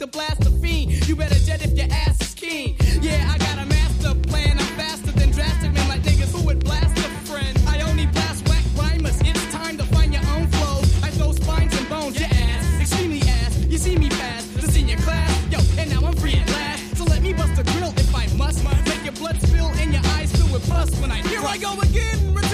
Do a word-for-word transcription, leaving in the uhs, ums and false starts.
to blast a fiend. You better jet if your ass is keen. Yeah, I got a master plan. I'm faster than drastic man, like niggas who would blast a friend. I only blast whack rhymers. It's time to find your own flow. I throw spines and bones. Your ass, extremely ass. You see me pass the senior class. Yo, and now I'm free at last. So let me bust a grill if I must. Make your blood spill and your eyes fill with pus when I hear I go again.